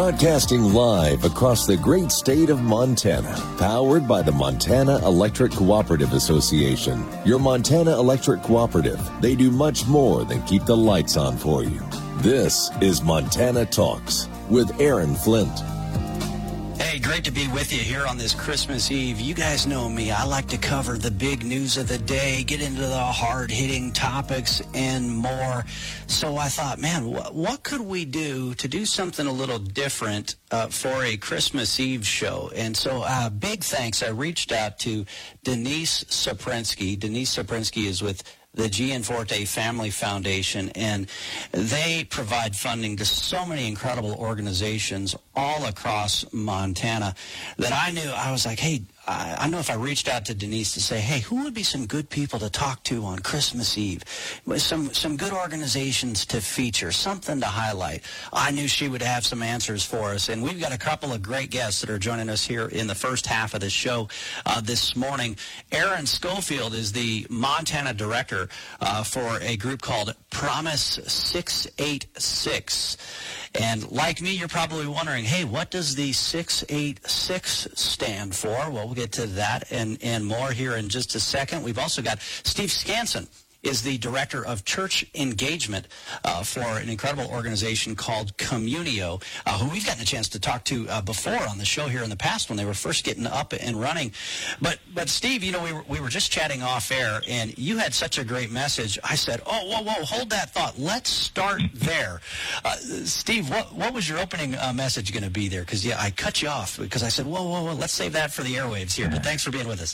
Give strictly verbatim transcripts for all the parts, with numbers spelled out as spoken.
Broadcasting live across the great state of Montana, powered by the Montana Electric Cooperative Association. Your Montana Electric Cooperative, they do much more than keep the lights on for you. This is Montana Talks with Aaron Flint. Hey, great to be with you here on this Christmas Eve. You guys know me. I like to cover the big news of the day, get into the hard-hitting topics and more. So I thought, man, what, what could we do to do something a little different uh, for a Christmas Eve show? And so uh, big thanks. I reached out to Denise Soprensky. Denise Soprensky is with the Gianforte Family Foundation, and they provide funding to so many incredible organizations all across Montana that I knew, I was like, hey, I, I know if I reached out to Denise to say, hey, who would be some good people to talk to on Christmas Eve? Some, some good organizations to feature, something to highlight. I knew she would have some answers for us, and we've got a couple of great guests that are joining us here in the first half of the show uh, this morning. Aaron Schofield is the Montana director uh, for a group called Promise six eight six. And like me, you're probably wondering, hey, what does the six eight six stand for? Well, we'll get to that and, and more here in just a second. We've also got Steve Skansen is the director of church engagement uh, for an incredible organization called Communio, uh, who we've gotten a chance to talk to uh, before on the show here in the past when they were first getting up and running. But, but Steve, you know, we were, we were just chatting off air, and you had such a great message. I said, oh, whoa, whoa, hold that thought. Let's start there. Uh, Steve, what, what was your opening uh, message going to be there? Because, yeah, I cut you off because I said, whoa, whoa, whoa, let's save that for the airwaves here. But thanks for being with us.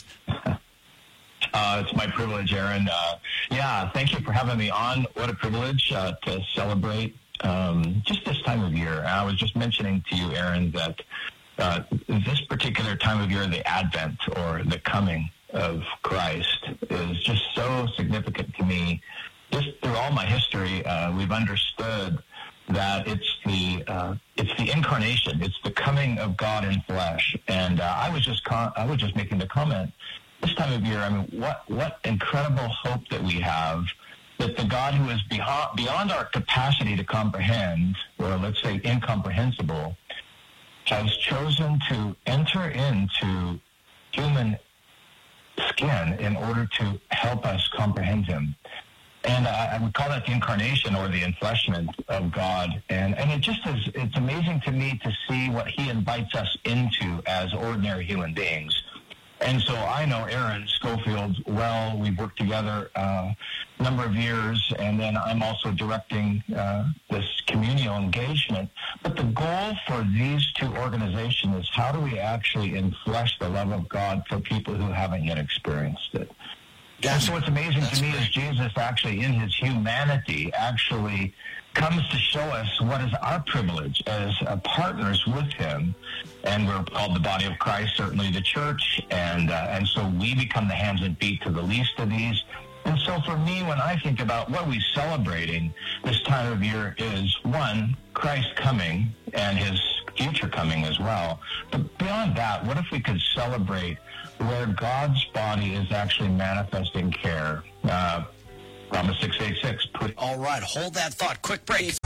Uh, it's my privilege, Aaron. Uh, yeah, thank you for having me on. What a privilege uh, to celebrate um, just this time of year. I was just mentioning to you, Aaron, that uh, this particular time of year, the Advent or the coming of Christ, is just so significant to me. Just through all my history, uh, we've understood that it's the uh, it's the incarnation, it's the coming of God in flesh. And uh, I was just con- I was just making the comment. This time of year, I mean, what what incredible hope that we have that the God who is beyond, beyond our capacity to comprehend, or let's say incomprehensible, has chosen to enter into human skin in order to help us comprehend him. And I, I would call that the incarnation or the enfleshment of God. And, and it just is, it's amazing to me to see what he invites us into as ordinary human beings. And so I know Aaron Schofield well. We've worked together uh, a number of years, and then I'm also directing uh, this communal engagement. But the goal for these two organizations is how do we actually enflesh the love of God for people who haven't yet experienced it? And so what's amazing That's to me great. is Jesus actually in his humanity actually comes to show us what is our privilege as uh, partners with him. And we're called the body of Christ, certainly the church. And uh, and so we become the hands and feet to the least of these. And so for me, when I think about what we're celebrating this time of year is, one, Christ coming and his future coming as well. But beyond that, what if we could celebrate where God's body is actually manifesting care? Uh, Promise six eight six. Put All right, hold that thought. Quick break.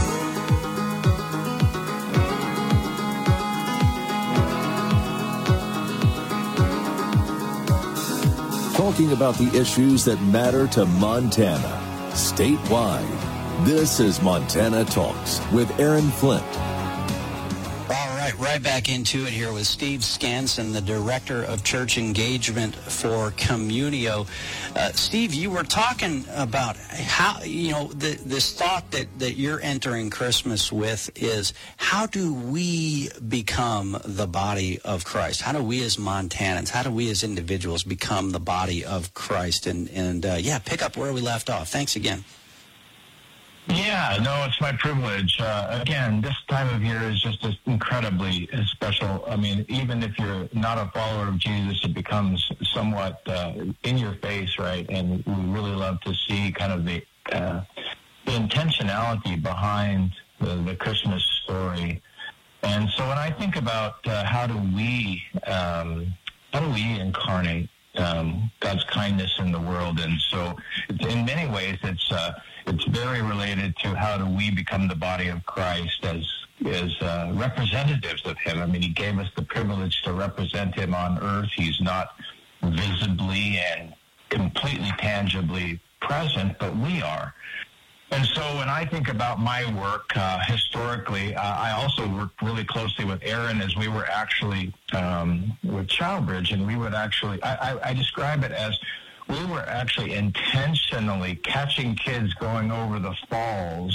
Talking about the issues that matter to Montana, statewide. This is Montana Talks with Aaron Flint. Right back into it here with Steve Skansen, the Director of Church Engagement for Communio. Uh, Steve, you were talking about how, you know, the, this thought that, that you're entering Christmas with is how do we become the body of Christ? How do we as Montanans, how do we as individuals become the body of Christ? And, and uh, yeah, pick up where we left off. Thanks again. Yeah, no, it's my privilege. Uh, again, this time of year is just incredibly special. I mean, even if you're not a follower of Jesus, it becomes somewhat uh, in your face, right? And we really love to see kind of the, uh, the intentionality behind the, the Christmas story. And so when I think about uh, how do we um, how do we incarnate um, God's kindness in the world, and so it's, in many ways it's uh, it's very related to how do we become the body of Christ as is uh, representatives of him. I mean, he gave us the privilege to represent him on earth. He's not visibly and completely tangibly present, but we are. And so when I think about my work uh, historically, uh, I also worked really closely with Aaron as we were actually um, with Childbridge, and we would actually, I, I, I describe it as we were actually intentionally catching kids going over the falls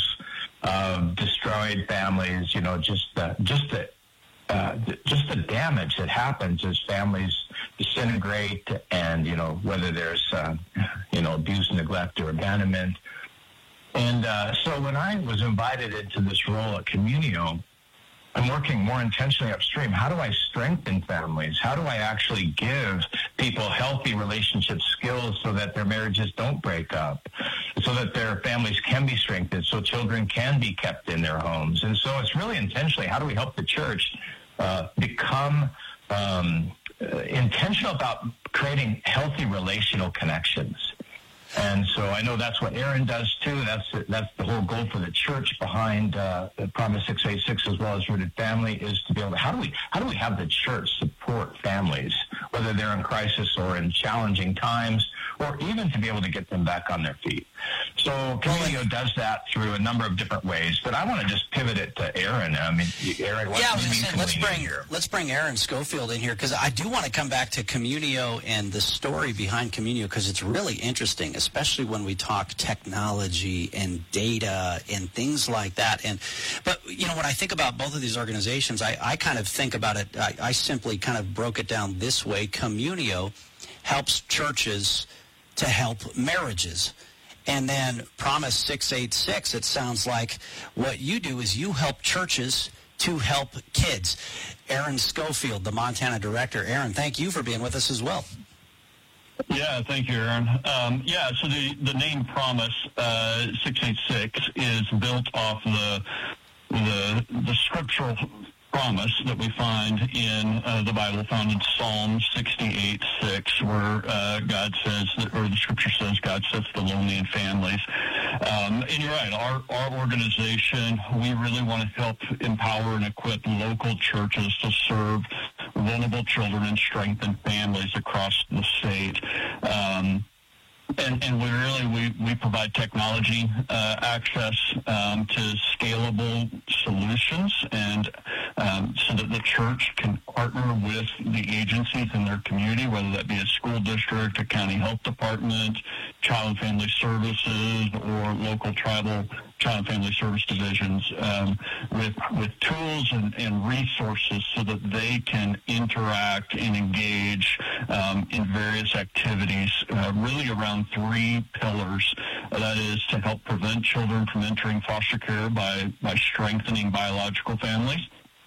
of destroyed families, you know, just the, just the, uh, just the damage that happens as families disintegrate and, you know, whether there's, uh, you know, abuse, neglect, or abandonment. And uh, so when I was invited into this role at Communio, I'm working more intentionally upstream. How do I strengthen families? How do I actually give people healthy relationship skills so that their marriages don't break up, so that their families can be strengthened, so children can be kept in their homes? And so it's really intentionally, how do we help the church uh, become um, uh, intentional about creating healthy relational connections? And so I know that's what Aaron does too. That's that's the whole goal for the church behind uh, Promise six eighty-six as well as Rooted Family, is to be able to, how do we how do we have the church support families, whether they're in crisis or in challenging times, or even to be able to get them back on their feet. So Communio does that through a number of different ways. But I want to just pivot it to Aaron. I mean, Aaron, what yeah, I was do you gonna say, let's bring here? let's bring Aaron Schofield in here, because I do want to come back to Communio and the story behind Communio, because it's really interesting, especially when we talk technology and data and things like that. And but you know, when I think about both of these organizations, I, I kind of think about it. I, I simply kind of broke it down this way: Communio helps churches to help marriages. And then Promise six eighty-six, it sounds like what you do is you help churches to help kids. Aaron Schofield, the Montana director. Aaron, thank you for being with us as well. Yeah, thank you, Aaron. Um, yeah, so the, the name Promise uh, six eighty-six is built off the the, the scriptural promise that we find in uh, the Bible, found in Psalm sixty-eight six, where uh, God says, that, or the scripture says, God sets the lonely in families. Um, and you're right, our, our organization, we really want to help empower and equip local churches to serve vulnerable children and strengthen families across the state. Um, And, and we really, we, we provide technology uh, access um, to scalable solutions, and um, so that the church can partner with the agencies in their community, whether that be a school district, a county health department, child and family services, or local tribal child and family service divisions, um, with with tools and, and resources so that they can interact and engage um, in various activities, uh, really around three pillars. Uh, that is to help prevent children from entering foster care by, by strengthening biological families.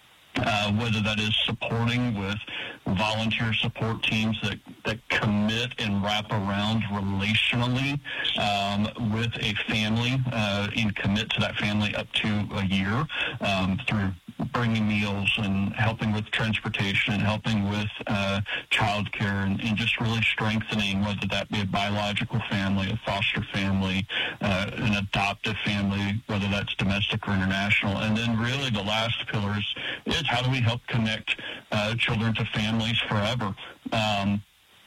Uh, whether that is supporting with volunteer support teams that, that commit and wrap around relationally um, with a family uh, and commit to that family up to a year um, through bringing meals and helping with transportation and helping with uh, child care, and, and just really strengthening, whether that be a biological family, a foster family, uh, an adoptive family, whether that's domestic or international. And then really the last pillar is, is how do we help connect uh, children to families forever? Um,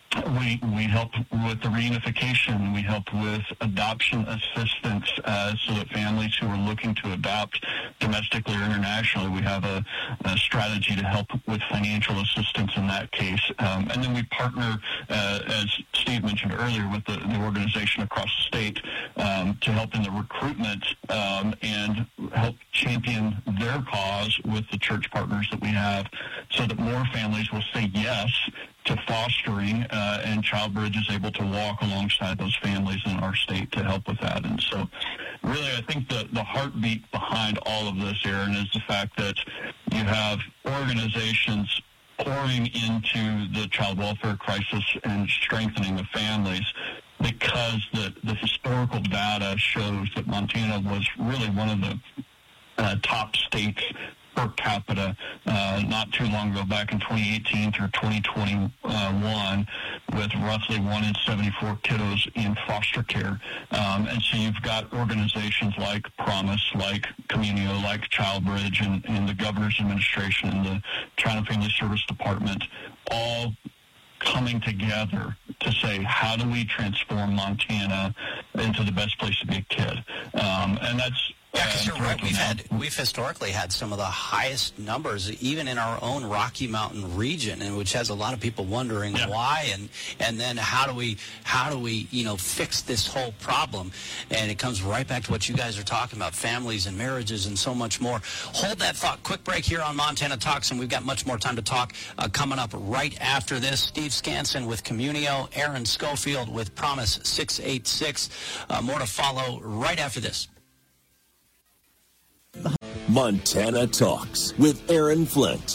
We we help with the reunification. We help with adoption assistance uh, so that families who are looking to adopt domestically or internationally, we have a, a strategy to help with financial assistance in that case. Um, and then we partner, uh, as Steve mentioned earlier, with the, the organization across the state um, to help in the recruitment um, and help champion their cause with the church partners that we have, so that more families will say yes to fostering, uh, and Childbridge is able to walk alongside those families in our state to help with that. And so really, I think the, the heartbeat behind all of this, Aaron, is the fact that you have organizations pouring into the child welfare crisis and strengthening the families, because the, the historical data shows that Montana was really one of the uh, top states per capita uh, not too long ago, back in twenty eighteen through twenty twenty-one, with roughly one in seventy-four kiddos in foster care. Um, and so you've got organizations like Promise, like Communio, like ChildBridge, and, and the Governor's Administration and the China Family Service Department, all coming together to say, how do we transform Montana into the best place to be a kid? Um, and that's Yeah, because you're right. We've had we've historically had some of the highest numbers, even in our own Rocky Mountain region, and which has a lot of people wondering yeah. why, and and then how do we how do we you know fix this whole problem? And it comes right back to what you guys are talking about: families and marriages and so much more. Hold that thought. Quick break here on Montana Talks, and we've got much more time to talk uh, coming up right after this. Steve Skansen with Communio, Aaron Schofield with Promise six eight six. Uh, more to follow right after this. Montana Talks with Aaron Flint.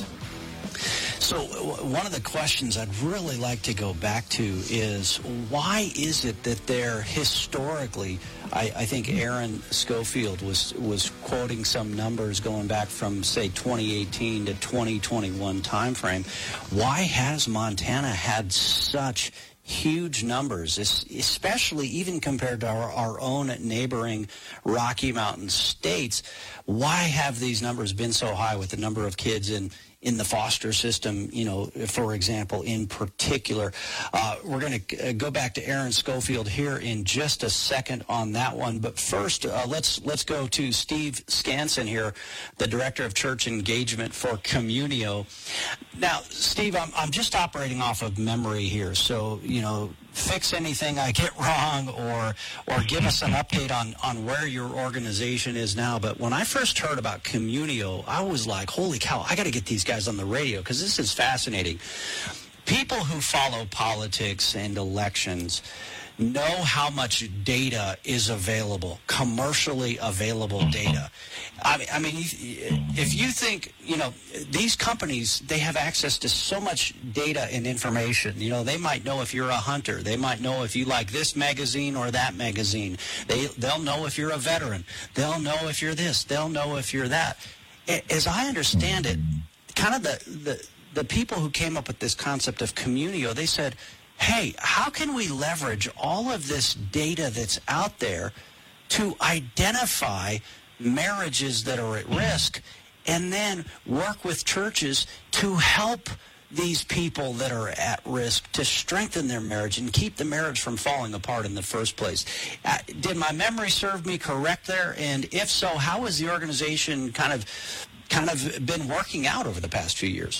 So one of the questions I'd really like to go back to is, why is it that there historically, I, I think Aaron Schofield was, was quoting some numbers going back from, say, twenty eighteen to twenty twenty-one timeframe. Why has Montana had such huge numbers, especially even compared to our, our own neighboring Rocky Mountain states? Why have these numbers been so high with the number of kids in, in the foster system, you know, for example, in particular? Uh, we're going to go back to Aaron Schofield here in just a second on that one. But first, uh, let's let's go to Steve Skansen here, the Director of Church Engagement for Communio. Now, Steve, I'm, I'm just operating off of memory here, so, you know, fix anything I get wrong, or or give us an update on, on where your organization is now. But when I first heard about Communio, I was like, holy cow, I got to get these guys on the radio, because this is fascinating. People who follow politics and elections know how much data is available, commercially available data. I mean, I mean, if you think, you know, these companies, they have access to so much data and information. You know, they might know if you're a hunter. They might know if you like this magazine or that magazine. They, they'll know if you're a veteran. They'll know if you're this. They'll know if you're that. As I understand it, kind of the, the, the people who came up with this concept of Communio, they said, hey, how can we leverage all of this data that's out there to identify marriages that are at risk, and then work with churches to help these people that are at risk to strengthen their marriage and keep the marriage from falling apart in the first place? Uh, did my memory serve me correct there? And if so, how has the organization kind of kind of been working out over the past few years?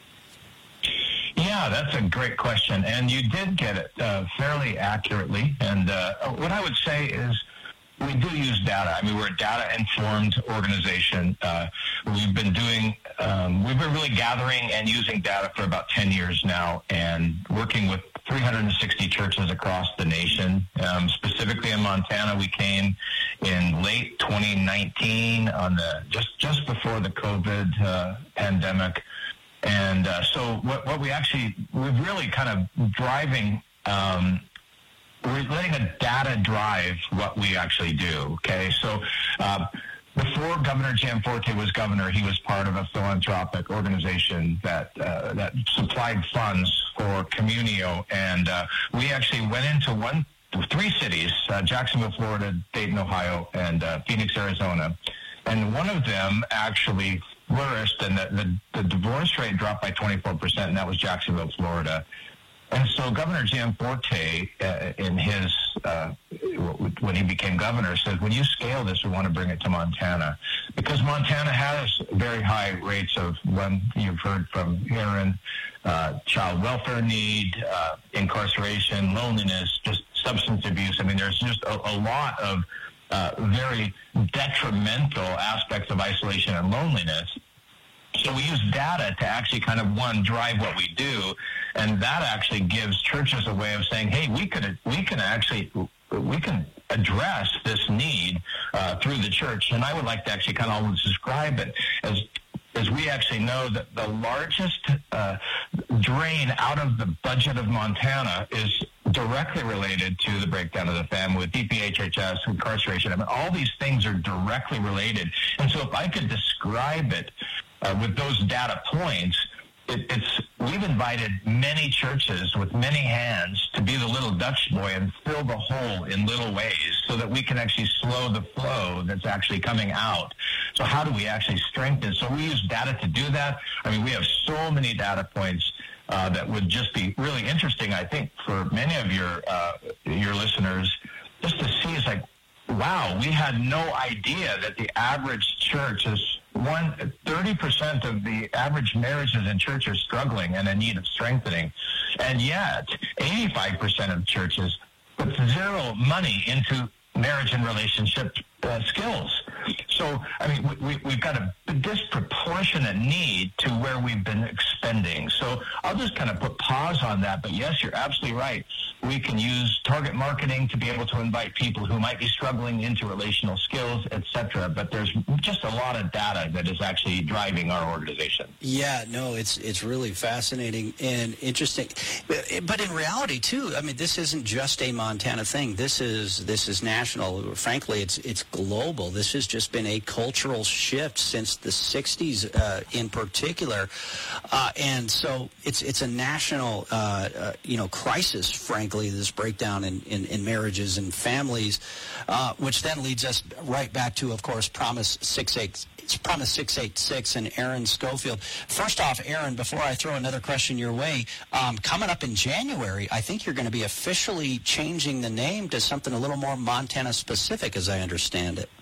Yeah, that's a great question, and you did get it uh, fairly accurately. And uh, what I would say is, we do use data. I mean, we're a data-informed organization. Uh, we've been doing, um, we've been really gathering and using data for about ten years now, and working with three hundred sixty churches across the nation. Um, specifically in Montana, we came in late twenty nineteen, on the just just before the COVID uh, pandemic. And uh, so what, what we actually, we're really kind of driving, um, we're letting the data drive what we actually do, okay? So uh, before Governor Gianforte was governor, he was part of a philanthropic organization that uh, that supplied funds for Communio. And uh, we actually went into one, three cities, uh, Jacksonville, Florida, Dayton, Ohio, and uh, Phoenix, Arizona. And one of them actually flourished, and the, the, the divorce rate dropped by twenty-four percent, and that was Jacksonville, Florida. And so Governor Gianforte, uh, in his, uh, when he became governor, said, when you scale this, we want to bring it to Montana. Because Montana has very high rates of, one you've heard from Aaron, uh, child welfare need, uh, incarceration, loneliness, just substance abuse. I mean, there's just a, a lot of Uh, very detrimental aspects of isolation and loneliness. So we use data to actually kind of, one, drive what we do, and that actually gives churches a way of saying, hey, we could we can actually we can address this need uh, through the church. And I would like to actually kind of almost describe it as as we actually know that the largest uh, drain out of the budget of Montana is directly related to the breakdown of the family with D P H H S, incarceration. I mean, all these things are directly related. And so if I could describe it uh, with those data points, it, it's we've invited many churches with many hands to be the little Dutch boy and fill the hole in little ways so that we can actually slow the flow that's actually coming out. So how do we actually strengthen? So we use data to do that. I mean, we have so many data points Uh, that would just be really interesting, I think, for many of your uh, your listeners, just to see. It's like, wow, we had no idea that the average church is one thirty percent of the average marriages in church are struggling and in need of strengthening, and yet eighty-five percent of churches put zero money into marriage and relationship uh, skills. So, I mean, we, we, we've got a disproportionate need to where we've been expending. So I'll just kind of put pause on that. But yes, you're absolutely right. We can use target marketing to be able to invite people who might be struggling into relational skills, et cetera. But there's just a lot of data that is actually driving our organization. Yeah, no, it's it's really fascinating and interesting. But, but in reality, too, I mean, this isn't just a Montana thing. This is this is national. Frankly, it's it's global. This has just been a cultural shift since the sixties, uh, in particular, uh, and so it's it's a national, uh, uh, you know, crisis. Frankly, this breakdown in, in, in marriages and families, uh, which then leads us right back to, of course, Promise six eight. It's Promise six eight six and Aaron Schofield. First off, Aaron, before I throw another question your way, um, coming up in January, I think you're going to be officially changing the name to something a little more Montana-specific, as I understand it.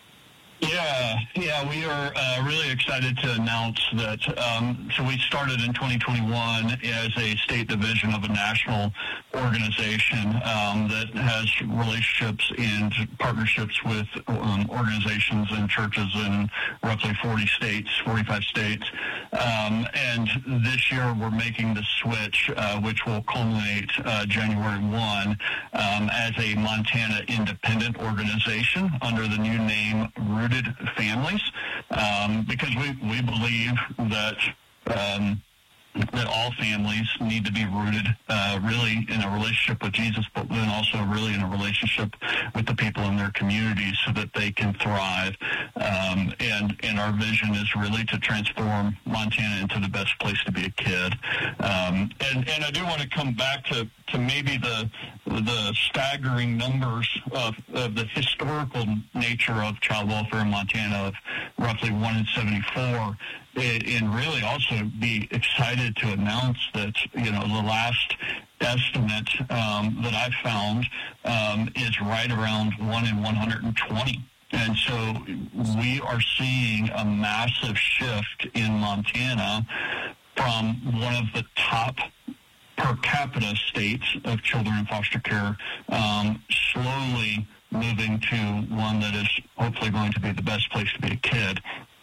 Yeah, yeah, we are uh, really excited to announce that. Um, so we started in twenty twenty-one as a state division of a national organization um, that has relationships and partnerships with um, organizations and churches in roughly forty states, forty-five states. Um, and this year we're making the switch, uh, which will culminate uh, January first um, as a Montana independent organization under the new name Rooted Families, um, because we, we believe that um, that all families need to be rooted uh, really in a relationship with Jesus, but then also really in a relationship with the people in their communities so that they can thrive. Um, and, and our vision is really to transform Montana into the best place to be a kid. Um, and, and I do want to come back to, to maybe the the staggering numbers of, of the historical nature of child welfare in Montana of roughly one in seventy-four. And really also be excited to announce that, you know, the last estimate um, that I found um, is right around one in one hundred twenty. And so we are seeing a massive shift in Montana from one of the top per capita states of children in foster care, um, slowly moving to one that is hopefully going to be the best place to be a kid.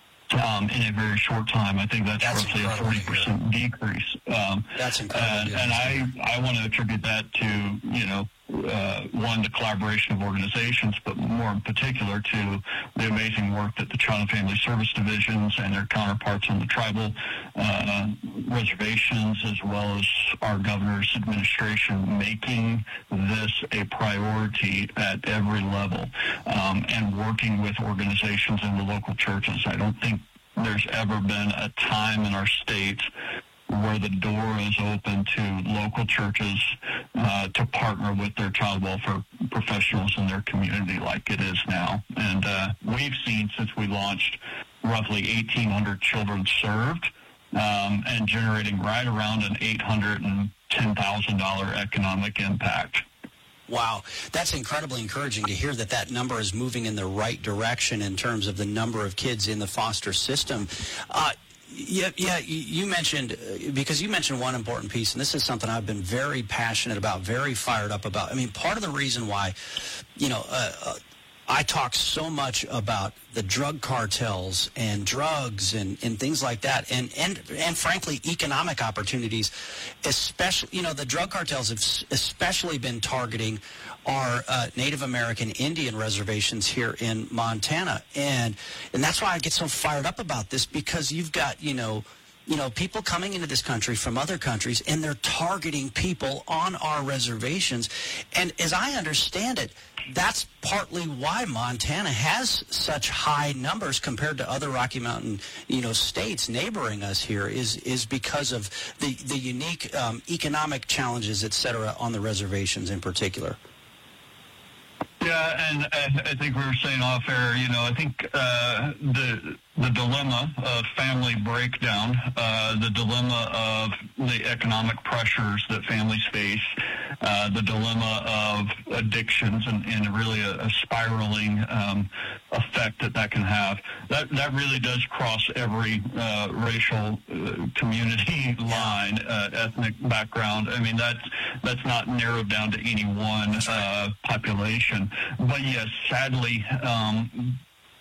Um, in a very short time. I think that's, that's roughly a forty percent decrease. Um, that's incredible. Uh, and I, I want to attribute that to, you know, uh, one, the collaboration of organizations, but more in particular to the amazing work that the Child and Family Service divisions and their counterparts on the tribal uh, reservations, as well as our governor's administration, making this a priority at every level, um, and working with organizations in the local churches. I don't think there's ever been a time in our state where the door is open to local churches uh, to partner with their child welfare professionals in their community like it is now. And uh, we've seen, since we launched, roughly eighteen hundred children served, um, and generating right around an eight hundred ten thousand dollars economic impact. Wow, that's incredibly encouraging to hear that that number is moving in the right direction in terms of the number of kids in the foster system. Uh, yeah, yeah, you mentioned, because you mentioned one important piece, and this is something I've been very passionate about, very fired up about. I mean, part of the reason why, you know, uh, uh, I talk so much about the drug cartels and drugs and, and things like that, and, and and frankly, economic opportunities, especially, you know, the drug cartels have especially been targeting our uh, Native American Indian reservations here in Montana. And and that's why I get so fired up about this, because you've got, you know, you know, people coming into this country from other countries, and they're targeting people on our reservations. And as I understand it, that's partly why Montana has such high numbers compared to other Rocky Mountain, you know, states neighboring us here, is is because of the, the unique um, economic challenges, et cetera, on the reservations in particular. Yeah, and, and I think we were saying off air, you know, I think uh, the the dilemma of family breakdown, uh, the dilemma of the economic pressures that families face, uh, the dilemma of addictions and, and really a, a spiraling um, effect that that can have, that, that really does cross every uh, racial uh, community line, uh, ethnic background. I mean, that's, that's not narrowed down to any one uh, population. But yes, sadly, um,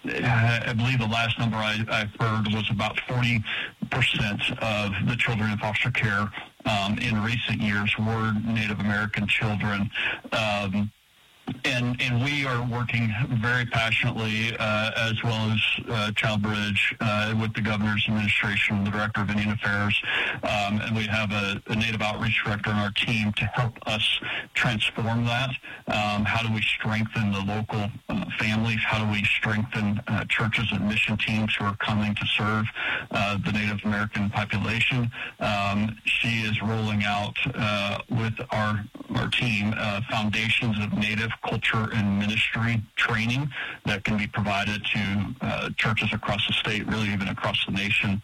I believe the last number I, I heard was about forty percent of the children in foster care um, in recent years were Native American children. Um, And and we are working very passionately, uh, as well as uh, ChildBridge, uh, with the governor's administration, the director of Indian Affairs, um, and we have a, a Native Outreach director on our team to help us transform that. Um, how do we strengthen the local uh, families? How do we strengthen uh, churches and mission teams who are coming to serve uh, the Native American population? Um, she is rolling out uh, with our our team uh, foundations of Native culture and ministry training that can be provided to uh, churches across the state, really even across the nation,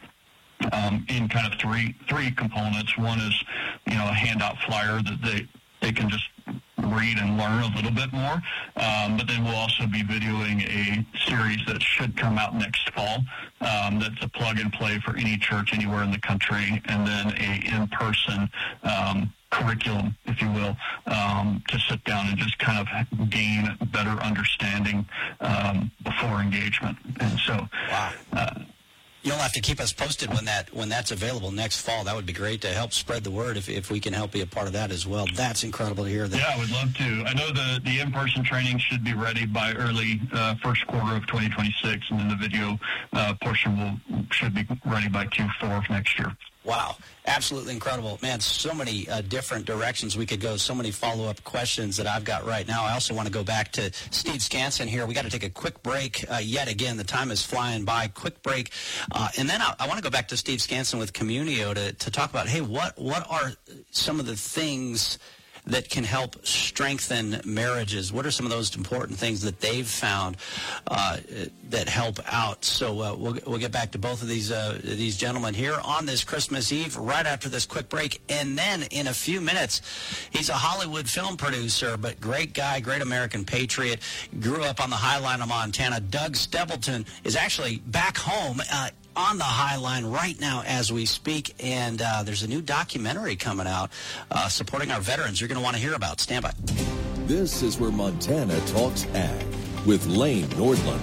um, in kind of three three components. One is, you know, a handout flyer that they, they can just read and learn a little bit more. Um, but then we'll also be videoing a series that should come out next fall. Um, that's a plug and play for any church anywhere in the country, and then a in-person um, curriculum, if you will, um, to sit down and just kind of gain better understanding um, before engagement. And so, wow. uh, You'll have to keep us posted when that when that's available next fall. That would be great to help spread the word if, if we can help be a part of that as well. That's incredible to hear that. Yeah, I would love to. I know the, the in-person training should be ready by early uh, first quarter of twenty twenty-six, and then the video uh, portion will should be ready by Q four of next year. Wow, absolutely incredible. Man, so many uh, different directions we could go, so many follow-up questions that I've got right now. I also want to go back to Steve Scanson here. We got to take a quick break uh, yet again. The time is flying by. Quick break. Uh, and then I, I want to go back to Steve Scanson with Communio to, to talk about, hey, what, what are some of the things that can help strengthen marriages? What are some of those important things that they've found uh, that help out? So uh, we'll we'll get back to both of these uh, these gentlemen here on this Christmas Eve, right after this quick break, and then in a few minutes, he's a Hollywood film producer, but great guy, great American patriot. Grew up on the High Line of Montana. Doug Stapleton is actually back home Uh, on the High Line right now as we speak, and uh, there's a new documentary coming out uh, supporting our veterans you're going to want to hear about. Stand by. This is where Montana Talks Ag with Lane Nordlund.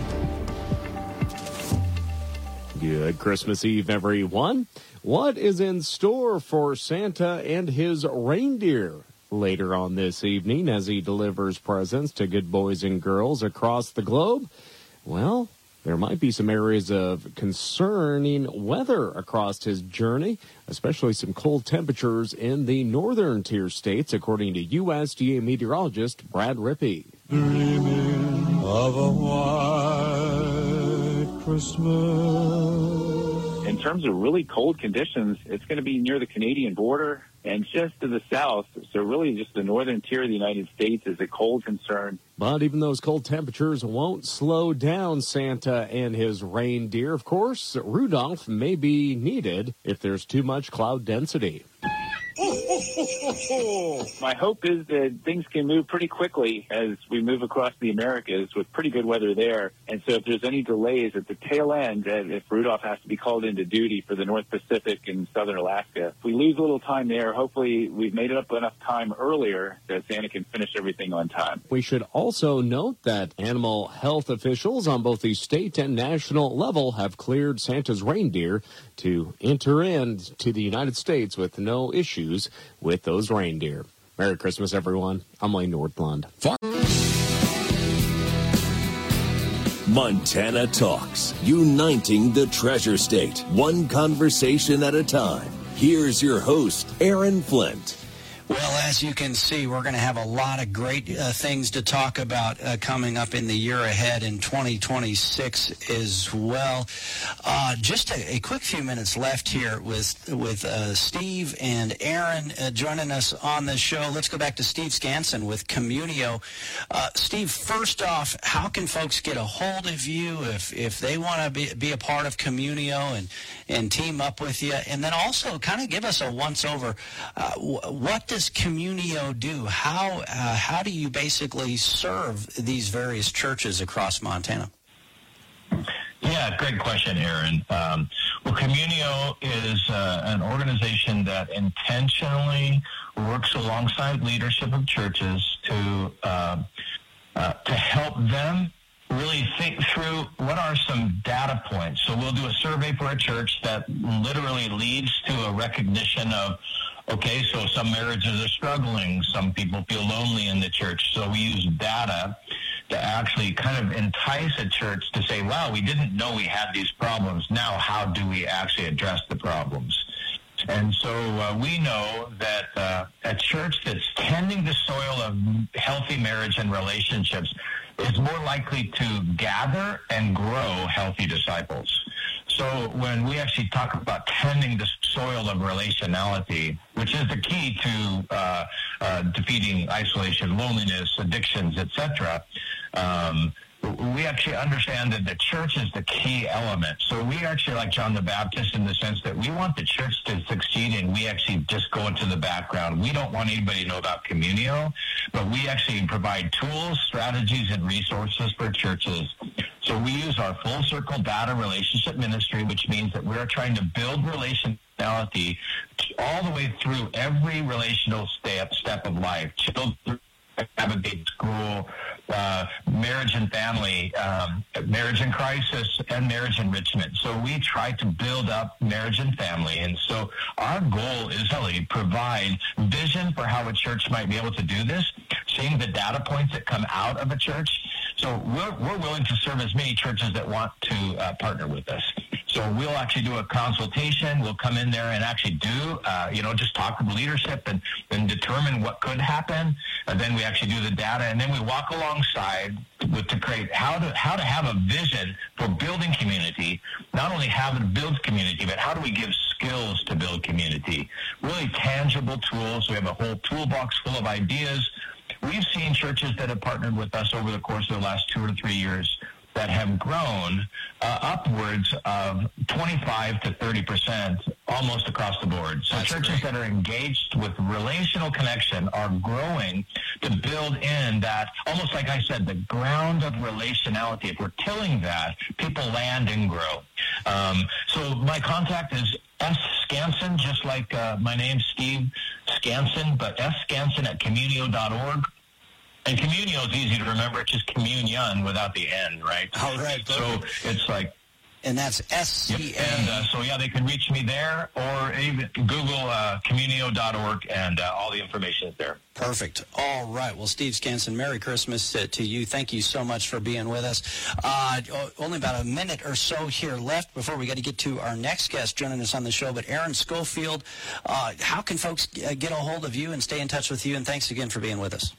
Good Christmas Eve, everyone. What is in store for Santa and his reindeer later on this evening as he delivers presents to good boys and girls across the globe? Well, there might be some areas of concerning weather across his journey, especially some cold temperatures in the northern tier states, according to U S D A meteorologist Brad Rippey. Dreaming of a white Christmas. In terms of really cold conditions, it's going to be near the Canadian border and just to the south. So really just the northern tier of the United States is a cold concern. But even those cold temperatures won't slow down Santa and his reindeer. Of course, Rudolph may be needed if there's too much cloud density. My hope is that things can move pretty quickly as we move across the Americas with pretty good weather there. And so if there's any delays at the tail end, if Rudolph has to be called into duty for the North Pacific and southern Alaska, if we lose a little time there, hopefully we've made up enough time earlier that Santa can finish everything on time. We should also note that animal health officials on both the state and national level have cleared Santa's reindeer to enter into the United States with no issues with those reindeer. Merry Christmas, everyone. I'm Lane Nordlund. Montana Talks, uniting the treasure state, one conversation at a time. Here's your host, Aaron Flint. Well, as you can see, we're going to have a lot of great uh, things to talk about uh, coming up in the year ahead in twenty twenty-six as well. Uh, just a, a quick few minutes left here with with uh, Steve and Aaron uh, joining us on the show. Let's go back to Steve Scanson with Communio. Uh, Steve, first off, how can folks get a hold of you if if they want to be, be a part of Communio and, and team up with you? And then also kind of give us a once-over. Uh, what does What does Communio do? How uh, how do you basically serve these various churches across Montana? Yeah, great question, Aaron. Um, well, Communio is uh, an organization that intentionally works alongside leadership of churches to uh, uh, to help them really think through what are some data points. So we'll do a survey for a church that literally leads to a recognition of, okay, so some marriages are struggling. Some people feel lonely in the church. So we use data to actually kind of entice a church to say, wow, we didn't know we had these problems. Now, how do we actually address the problems? And so uh, we know that uh, a church that's tending the soil of healthy marriage and relationships is more likely to gather and grow healthy disciples. So when we actually talk about tending the soil of relationality, which is the key to uh, uh, defeating isolation, loneliness, addictions, et cetera, um, we actually understand that the church is the key element. So we actually like John the Baptist in the sense that we want the church to succeed, and we actually just go into the background. We don't want anybody to know about Communio, but we actually provide tools, strategies, and resources for churches. So we use our full circle data relationship ministry, which means that we're trying to build relationality all the way through every relational step, step of life. Children, navigate school, uh, marriage and family, um, marriage and crisis, and marriage enrichment. So we try to build up marriage and family. And so our goal is really provide vision for how a church might be able to do this, seeing the data points that come out of a church. So we're, we're willing to serve as many churches that want to uh, partner with us. So we'll actually do a consultation. We'll come in there and actually do, uh, you know, just talk with leadership and, and determine what could happen. And then we actually do the data, and then we walk alongside with to create how to how to have a vision for building community. Not only how to build community, but how do we give skills to build community? Really tangible tools. We have a whole toolbox full of ideas. We've seen churches that have partnered with us over the course of the last two or three years that have grown uh, upwards of twenty-five to thirty percent almost across the board. So That's churches great. that are engaged with relational connection are growing to build in that, almost like I said, the ground of relationality. If we're tilling that, people land and grow. Um, so my contact is S. Scanson, just like uh, my name's Steve Scanson, but S. Scanson at communio dot org. And Communio is easy to remember. It's just communion without the N, right? All right. So it's like... And that's S C A. Yep. And uh, so, yeah, they can reach me there or even Google uh, communio dot org, and uh, all the information is there. Perfect. All right. Well, Steve Scanson, Merry Christmas to, to you. Thank you so much for being with us. Uh, only about a minute or so here left before we got to get to our next guest joining us on the show. But Aaron Schofield, uh, how can folks get a hold of you and stay in touch with you? And thanks again for being with us.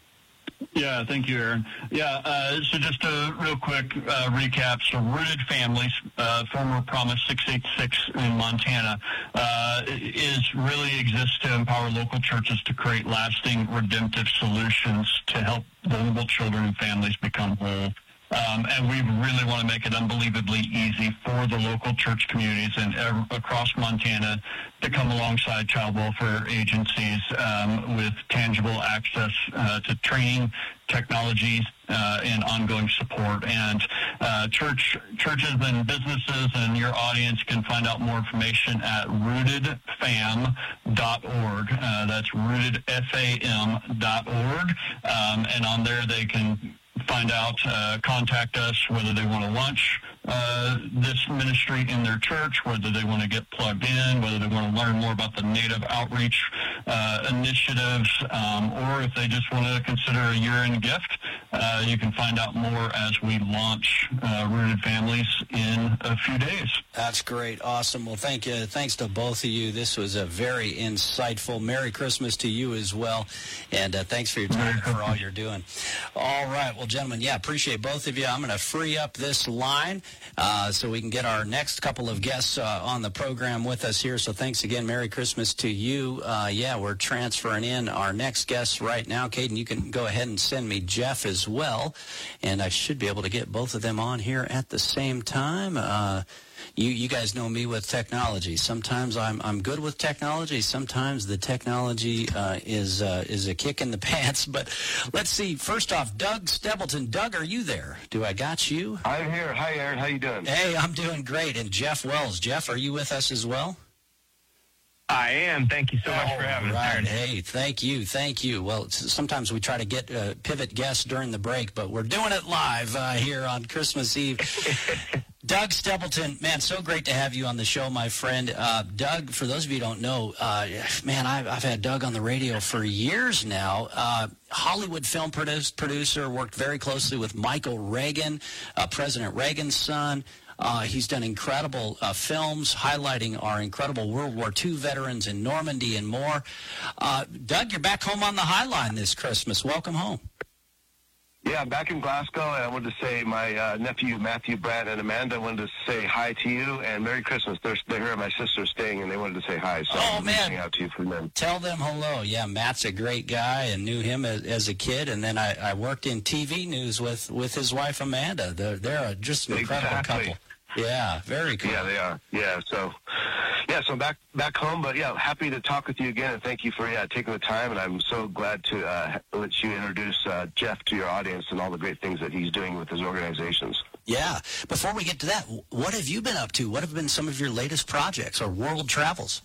Yeah, thank you, Aaron. Yeah, uh, so just a real quick uh, recap. So Rooted Families, uh, former Promise six eighty-six in Montana, uh, is really exists to empower local churches to create lasting redemptive solutions to help vulnerable children and families become whole. Um, and we really want to make it unbelievably easy for the local church communities and uh, across Montana to come alongside child welfare agencies um, with tangible access uh, to training, technology, uh, and ongoing support. And uh, church churches and businesses and your audience can find out more information at rooted fam dot org. Uh, that's rooted fam dot org. Um, and on there they can find out, uh, contact us, whether they want to launch uh, this ministry in their church, whether they want to get plugged in, whether they want to learn more about the Native Outreach uh, initiatives, um, or if they just want to consider a year-end gift. uh, you can find out more as we launch uh, Rooted Families in a few days. That's great. Awesome. Well, thank you. Thanks to both of you. This was a very insightful. Merry Christmas to you as well. And uh, thanks for your time and for all you're doing. All right. Well, gentlemen, yeah, appreciate both of you. I'm going to free up this line uh, so we can get our next couple of guests uh, on the program with us here. So thanks again. Merry Christmas to you. Uh, yeah, we're transferring in our next guests right now. Caden, you can go ahead and send me Jeff as well. And I should be able to get both of them on here at the same time. Uh, you you guys know me with technology. Sometimes I'm I'm good with technology. Sometimes the technology uh, is uh, is a kick in the pants. But let's see. First off, Doug Stebleton. Doug, are you there? Do I got you? I'm here. Hi, Aaron. How you doing? Hey, I'm doing great. And Jeff Wells. Jeff, are you with us as well? I am. Thank you so much oh, for having us. Right. Hey, thank you. Thank you. Well, sometimes we try to get uh, pivot guests during the break, but we're doing it live uh, here on Christmas Eve. Doug Stebleton, man, so great to have you on the show, my friend. Uh, Doug, for those of you who don't know, uh, man, I've, I've had Doug on the radio for years now. Uh, Hollywood film produce, producer, worked very closely with Michael Reagan, uh, President Reagan's son. Uh, he's done incredible uh, films highlighting our incredible World War Two veterans in Normandy and more. Uh, Doug, you're back home on the High Line this Christmas. Welcome home. Yeah, I'm back in Glasgow, and I wanted to say my uh, nephew, Matthew, Brad, and Amanda wanted to say hi to you, and Merry Christmas. They're, they're here at my sister's staying, and they wanted to say hi, so oh, I'm man. reaching out to you from them. Tell them hello. Yeah, Matt's a great guy, and knew him as, as a kid, and then I, I worked in T V news with, with his wife, Amanda. They're, they're a, just an incredible Exactly. couple. Yeah, very cool. Yeah, they are. Yeah, so yeah, so back back home, but yeah, happy to talk with you again, and thank you for yeah taking the time. And I'm so glad to uh, let you introduce uh, Jeff to your audience and all the great things that he's doing with his organizations. Yeah. Before we get to that, what have you been up to? What have been some of your latest projects or world travels?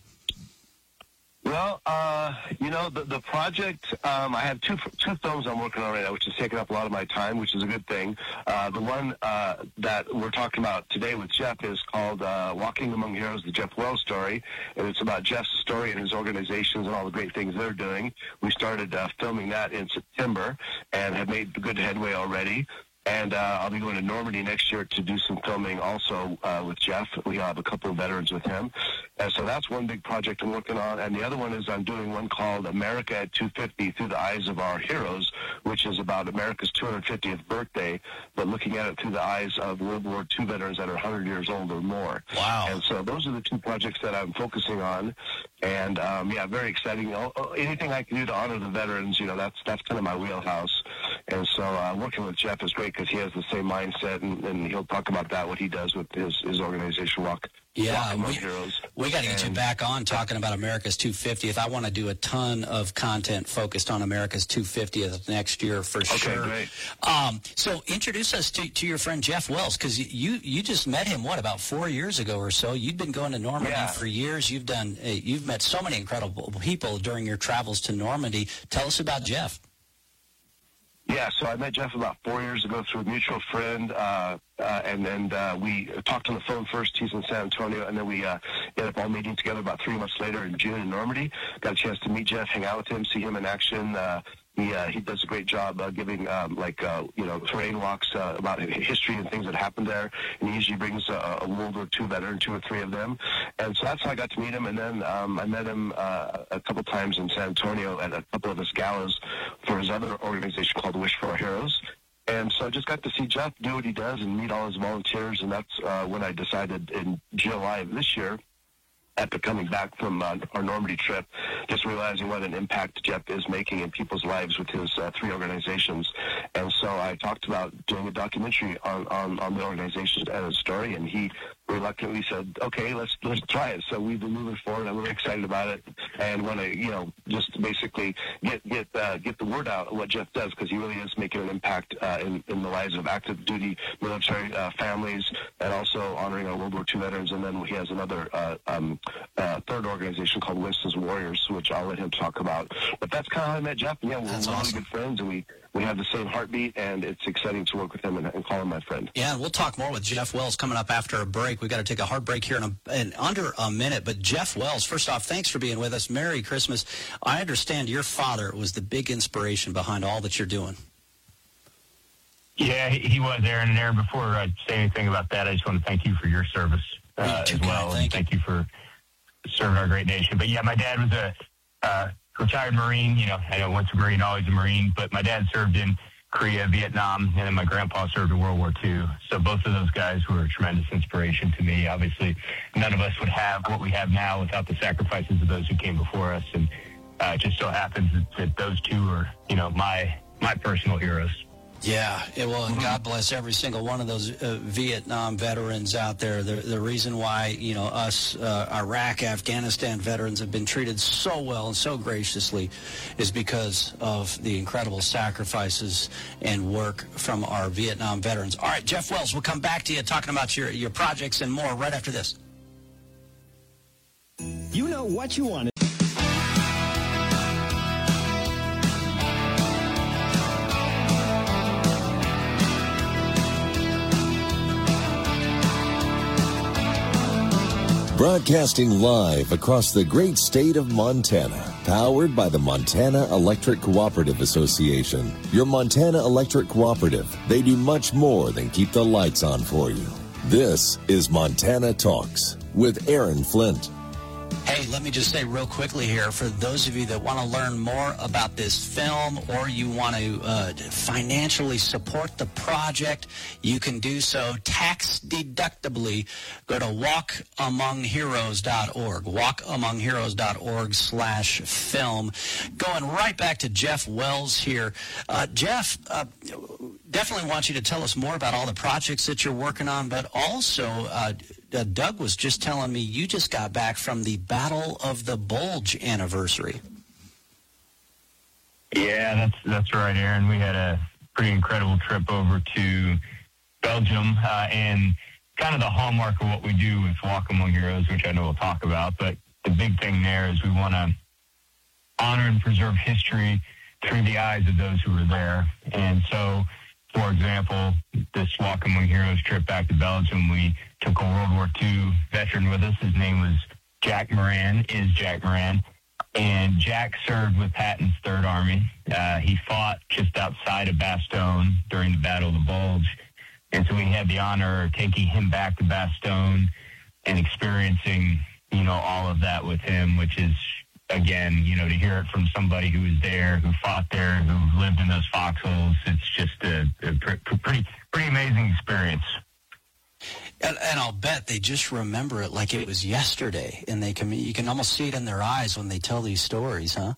Well, uh, you know, the, the project, um, I have two two films I'm working on right now, which is taking up a lot of my time, which is a good thing. Uh, the one uh, that we're talking about today with Jeff is called uh, Walking Among Heroes, the Jeff Wells story, and it's about Jeff's story and his organizations and all the great things they're doing. We started uh, filming that in September and have made good headway already. And uh, I'll be going to Normandy next year to do some filming also uh, with Jeff. We have a couple of veterans with him. And so that's one big project I'm working on. And the other one is I'm doing one called America at two fifty Through the Eyes of Our Heroes, which is about America's two hundred fiftieth birthday, but looking at it through the eyes of World War Two veterans that are one hundred years old or more. Wow. And so those are the two projects that I'm focusing on. And, um, yeah, very exciting. Anything I can do to honor the veterans, you know, that's that's kind of my wheelhouse. And so uh, working with Jeff is great because he has the same mindset, and, and he'll talk about that, what he does with his, his organization, Walk, yeah, Walk Among we, Heroes. We got to get and, you back on talking about America's two hundred fiftieth. I want to do a ton of content focused on America's two hundred fiftieth next year for okay, sure. Great. Um, so introduce us to, to your friend Jeff Wells, because you, you just met him, what, about four years ago or so? You've been going to Normandy yeah. for years. You've done. Uh, you've met so many incredible people during your travels to Normandy. Tell us about Jeff. Yeah, so I met Jeff about four years ago through a mutual friend, uh, uh, and then uh, we talked on the phone first. He's in San Antonio, and then we uh, ended up all meeting together about three months later in June in Normandy. Got a chance to meet Jeff, hang out with him, see him in action. Uh, He, uh, he does a great job uh, giving, um, like, uh, you know, terrain walks uh, about history and things that happened there. And he usually brings a, a World War Two veteran, two or three of them. And so that's how I got to meet him. And then um, I met him uh, a couple times in San Antonio at a couple of his galas for his other organization called Wish for Our Heroes. And so I just got to see Jeff do what he does and meet all his volunteers. And that's uh, when I decided in July of this year, after coming back from uh, our Normandy trip, just realizing what an impact Jeff is making in people's lives with his uh, three organizations. And so I talked about doing a documentary on, on, on the organizations and his story, and he reluctantly said, okay, let's let's try it. So we've been moving forward. I'm really excited about it and want to, you know, just basically get get uh, get the word out of what Jeff does, because he really is making an impact uh, in, in the lives of active duty military uh, families, and also honoring our World War Two veterans. And then he has another uh, um, uh, third organization called Winston's Warriors, which I'll let him talk about. But that's kind of how I met Jeff. Yeah, we're That's really awesome. good friends, and we We have the same heartbeat, and it's exciting to work with him and, and call him my friend. Yeah, and we'll talk more with Jeff Wells coming up after a break. We've got to take a hard break here in, a, in under a minute. But Jeff Wells, first off, thanks for being with us. Merry Christmas. I understand your father was the big inspiration behind all that you're doing. Yeah, he, he was, Aaron. And Aaron, before I say anything about that, I just want to thank you for your service uh, as well. Thank and thank you for serving our great nation. But yeah, my dad was a uh, retired Marine. You know, I know once a Marine, always a Marine. But my dad served in Korea, Vietnam, and then my grandpa served in World War Two. So both of those guys were a tremendous inspiration to me. Obviously, none of us would have what we have now without the sacrifices of those who came before us. And uh, it just so happens that, that those two are, you know, my my personal heroes. Yeah, it will, and God bless every single one of those uh, Vietnam veterans out there. The, the reason why, you know, us uh, Iraq, Afghanistan veterans have been treated so well and so graciously is because of the incredible sacrifices and work from our Vietnam veterans. All right, Jeff Wells, we'll come back to you talking about your, your projects and more right after this. You know what you want. Broadcasting live across the great state of Montana, powered by the Montana Electric Cooperative Association. Your Montana Electric Cooperative, they do much more than keep the lights on for you. This is Montana Talks with Aaron Flint. Hey, let me just say real quickly here, for those of you that want to learn more about this film or you want to uh, financially support the project, you can do so tax deductibly. Go to walk among heroes dot org, walk among heroes dot org slash film. Going right back to Jeff Wells here. Uh, Jeff, uh, definitely want you to tell us more about all the projects that you're working on, but also uh, uh, Doug was just telling me you just got back from the Battle of the Bulge anniversary. Yeah, that's that's right, Aaron. We had a pretty incredible trip over to Belgium, uh, and kind of the hallmark of what we do with Walk Among Heroes, which I know we'll talk about, but the big thing there is we want to honor and preserve history through the eyes of those who were there. And so, for example, this Walk Among Heroes trip back to Belgium, we took a World War Two veteran with us. His name was Jack Moran, is Jack Moran. And Jack served with Patton's Third Army. Uh, he fought just outside of Bastogne during the Battle of the Bulge. And so we had the honor of taking him back to Bastogne and experiencing, you know, all of that with him, which is, again, you know, to hear it from somebody who was there, who fought there, who lived in those foxholes, it's just a, a pr- pretty, pretty amazing experience. And, and I'll bet they just remember it like it was yesterday, and they can you can almost see it in their eyes when they tell these stories, huh?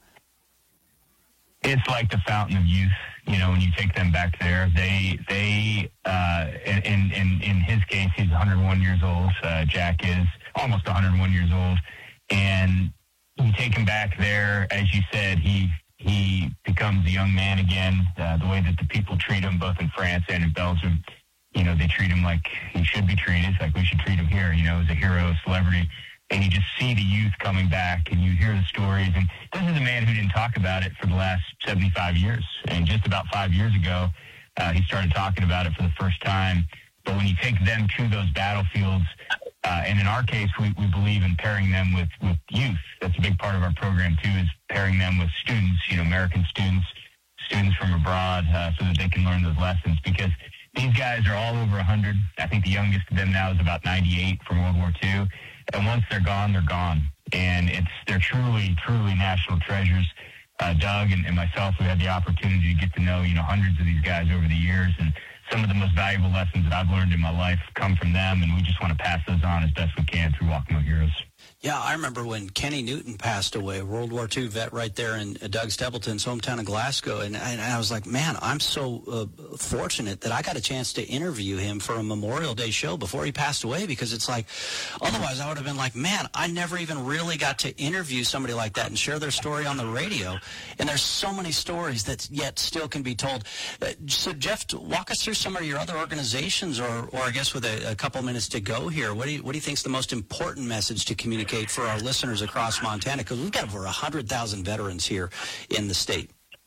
It's like the fountain of youth, you know, when you take them back there. They, they, uh, in, in, in his case, he's one hundred one years old. Uh, Jack is almost one hundred one years old. And you take him back there, as you said, he, he becomes a young man again. Uh, the way that the people treat him, both in France and in Belgium, you know, they treat him like he should be treated, like we should treat him here, you know, as a hero, a celebrity. And you just see the youth coming back, and you hear the stories. And this is a man who didn't talk about it for the last seventy-five years. And just about five years ago, uh, he started talking about it for the first time. But when you take them to those battlefields, uh, and in our case, we, we believe in pairing them with, with youth. That's a big part of our program, too, is pairing them with students, you know, American students, students from abroad, uh, so that they can learn those lessons. Because these guys are all over one hundred. I think the youngest of them now is about ninety-eight from World War Two. And once they're gone, they're gone. And it's they're truly, truly national treasures. Uh, Doug and, and myself, we had the opportunity to get to know, you know, hundreds of these guys over the years. And some of the most valuable lessons that I've learned in my life come from them. And we just want to pass those on as best we can through Walk Among Heroes. Yeah, I remember when Kenny Newton passed away, World War Two vet right there in Doug Stapleton's hometown of Glasgow. And I, and I was like, man, I'm so uh, fortunate that I got a chance to interview him for a Memorial Day show before he passed away, because it's like, otherwise I would have been like, man, I never even really got to interview somebody like that and share their story on the radio. And there's so many stories that yet still can be told. Uh, so, Jeff, walk us through some of your other organizations, or, or I guess with a, a couple minutes to go here, what do you, what do you think is the most important message to communicate for our listeners across Montana, because we've got over one hundred thousand veterans here in the state?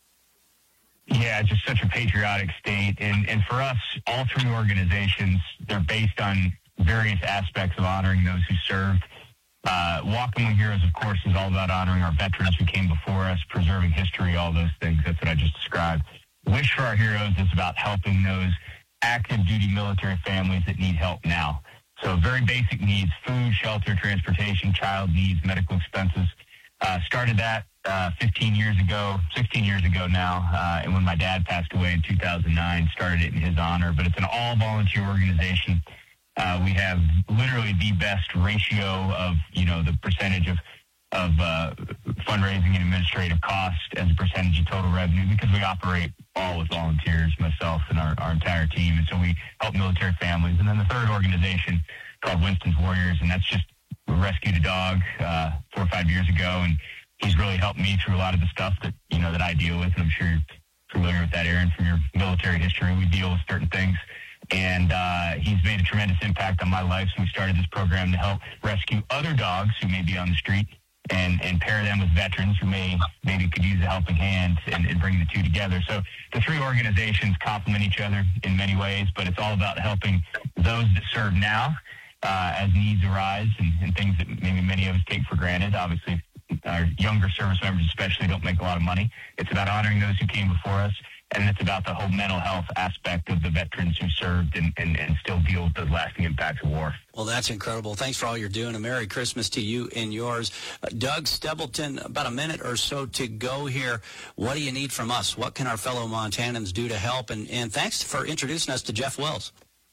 Yeah, just such a patriotic state. And, and for us, all three organizations, they're based on various aspects of honoring those who served. Uh, Walk Among Heroes, of course, is all about honoring our veterans who came before us, preserving history, all those things. That's what I just described. Wish for Our Heroes is about helping those active duty military families that need help now. So very basic needs: food, shelter, transportation, child needs, medical expenses. Uh, started that uh, fifteen years ago, sixteen years ago now, uh, and when my dad passed away in two thousand nine, started it in his honor. But it's an all-volunteer organization. Uh, we have literally the best ratio of, you know, the percentage of of uh, fundraising and administrative cost as a percentage of total revenue, because we operate all with volunteers, myself and our, our entire team. And so we help military families. And then the third organization called Winston's Warriors, and that's just we rescued a dog uh, four or five years ago, and he's really helped me through a lot of the stuff that, you know, that I deal with. And I'm sure you're familiar with that, Aaron, from your military history. We deal with certain things. And uh, he's made a tremendous impact on my life. So we started this program to help rescue other dogs who may be on the street, and, and pair them with veterans who may maybe could use a helping hand, and, and bring the two together. So the three organizations complement each other in many ways, but it's all about helping those that serve now uh, as needs arise, and, and things that maybe many of us take for granted. Obviously, our younger service members especially don't make a lot of money. It's about honoring those who came before us, and it's about the whole mental health aspect of the veterans who served and, and, and still deal with the lasting impacts of war. Well, that's incredible. Thanks for all you're doing. A Merry Christmas to you and yours. Uh, Doug Stebleton, about a minute or so to go here. What do you need from us? What can our fellow Montanans do to help? And, and thanks for introducing us to Jeff Wells.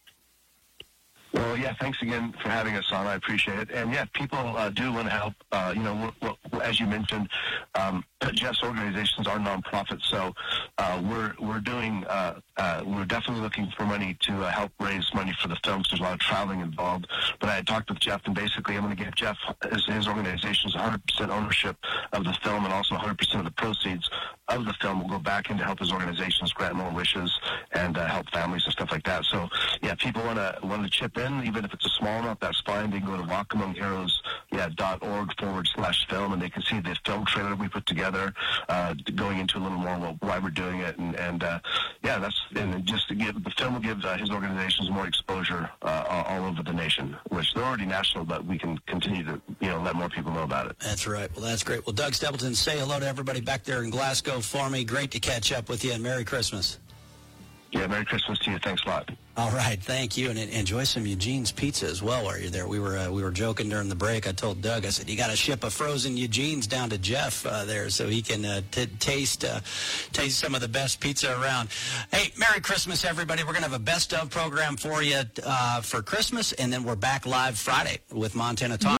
Well, yeah, thanks again for having us on. I appreciate it. And, yeah, people uh, do want to help. Uh, you know, we're, we're, as you mentioned, um, Jeff's organizations are nonprofits, so uh, we're we're doing uh, uh, we're definitely looking for money to uh, help raise money for the films. There's a lot of traveling involved. But I had talked with Jeff, and basically I'm going to give Jeff, his, his organization's one hundred percent ownership of the film, and also one hundred percent of the proceeds of the film will go back in to help his organizations grant more wishes and uh, help families and stuff like that. So, yeah, people want to want to chip in, even if it's a small amount, that's fine. They can go to walk among heroes yeah, dot org forward slash film, and they can see the film trailer we put together, uh, going into a little more why we're doing it. And, and uh, yeah, that's and just to give, the film will give uh, his organizations more exposure uh, all over the nation, which they're already national, but we can continue to, you know, let more people know about it. That's right. Well, that's great. Well, Doug Stebleton, say hello to everybody back there in Glasgow for me. Great to catch up with you, and Merry Christmas. Yeah, Merry Christmas to you. Thanks a lot. All right, thank you, and enjoy some Eugene's Pizza as well while you're there. We were uh, we were joking during the break. I told Doug, I said, you got to ship a frozen Eugene's down to Jeff uh, there so he can uh, t- taste uh, taste some of the best pizza around. Hey, Merry Christmas, everybody. We're going to have a best of program for you uh, for Christmas, and then we're back live Friday with Montana Talk.